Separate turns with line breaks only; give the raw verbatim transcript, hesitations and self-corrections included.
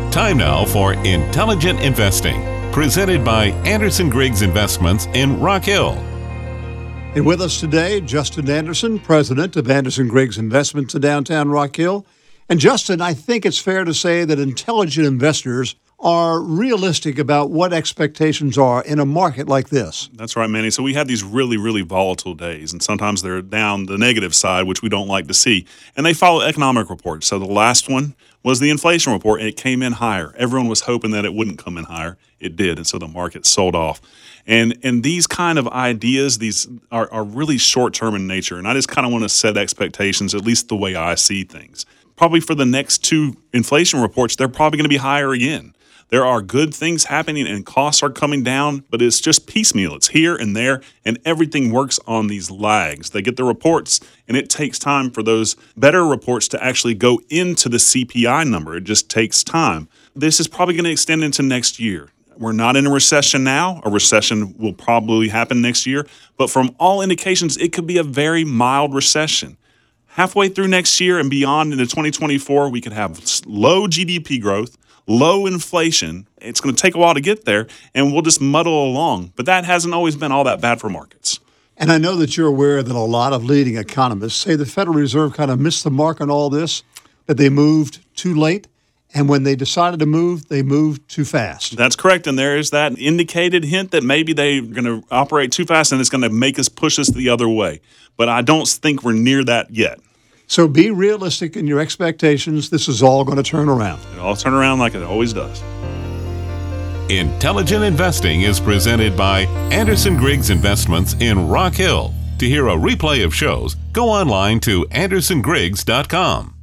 Time now for Intelligent Investing, presented by Anderson Griggs Investments in Rock Hill.
And with us today, Justin Anderson, president of Anderson Griggs Investments in downtown Rock Hill. And Justin, I think it's fair to say that intelligent investors are realistic about what expectations are in a market like this.
That's right, Manny. So we have these really, really volatile days, and sometimes they're down the negative side, which we don't like to see. And they follow economic reports. So the last one was the inflation report, and it came in higher. Everyone was hoping that it wouldn't come in higher. It did, and so the market sold off. And and these kind of ideas, these are, are really short-term in nature, and I just kind of want to set expectations, at least the way I see things. Probably for the next two inflation reports, they're probably going to be higher again. There are good things happening and costs are coming down, but it's just piecemeal. It's here and there, and everything works on these lags. They get the reports, and it takes time for those better reports to actually go into the C P I number. It just takes time. This is probably going to extend into next year. We're not in a recession now. A recession will probably happen next year, but from all indications, it could be a very mild recession. Halfway through next year and beyond into twenty twenty-four, we could have low G D P growth, low inflation. It's going to take a while to get there, and we'll just muddle along. But that hasn't always been all that bad for markets.
And I know that you're aware that a lot of leading economists say the Federal Reserve kind of missed the mark on all this, that they moved too late, and when they decided to move, they moved too fast.
That's correct, and there is that indicated hint that maybe they're going to operate too fast, and it's going to make us push us the other way. But I don't think we're near that yet.
So be realistic in your expectations. This is all going to turn around.
It'll all turn around like it always does.
Intelligent Investing is presented by Anderson Griggs Investments in Rock Hill. To hear a replay of shows, go online to anderson griggs dot com.